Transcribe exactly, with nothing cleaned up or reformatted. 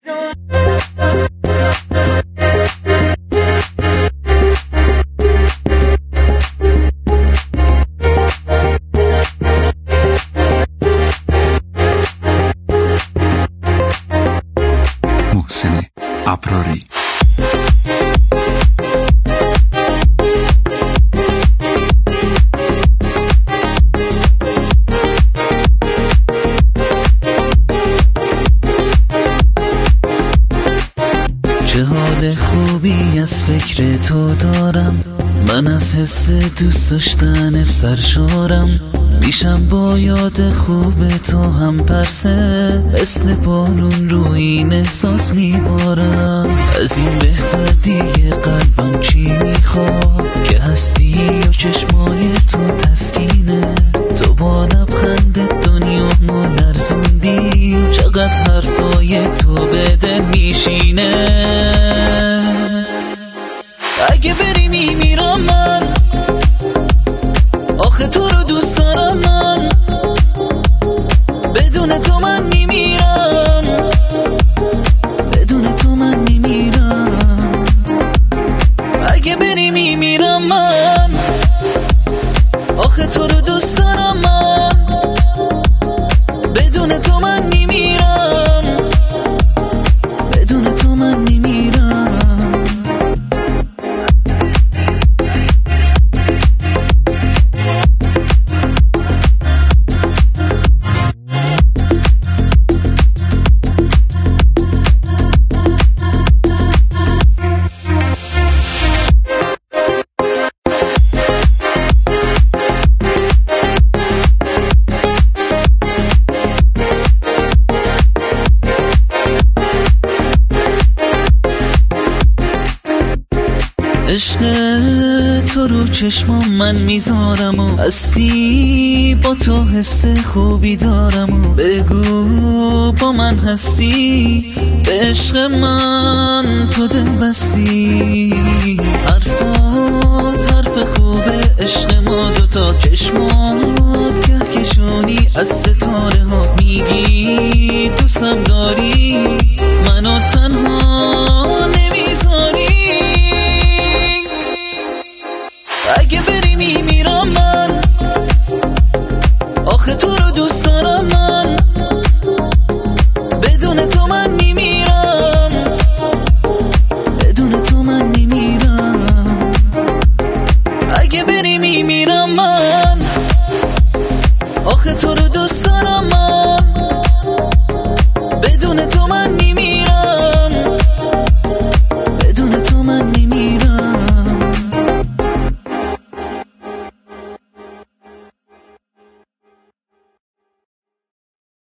محسن ابراری. چه حال خوبی از فکر تو دارم، من از حس دوست داشتنت سرشارم، میشم با یاد خوب تو هم پرسه، مثل بارون رو این احساس میبارم. از این بهتر دیگه قلبم چی میخواد، که هستی و چشمای تو تسکینه، تو با لبخند دنیا ما لرزوندی، چقدر حرفای تو به دل میشینه. اگه بری میمیرم من، آخه تو رو دوست دارم من، بدون تو من میمیرم، بدون تو من میمیرم. اگه بری میمیرم من، آخه تو رو دوست دارم من، بدون تو من میمیرم، بدون تو من میمیرم. عشق تو رو چشمام من میذارم و هستی با تو حس خوبی دارم و بگو با من هستی، به عشق من تو دل بستی. حرفات حرف خوبه، عشق ما دوتا، چشمات کهکشونی از ستاره ها، میگی دوستم داری منو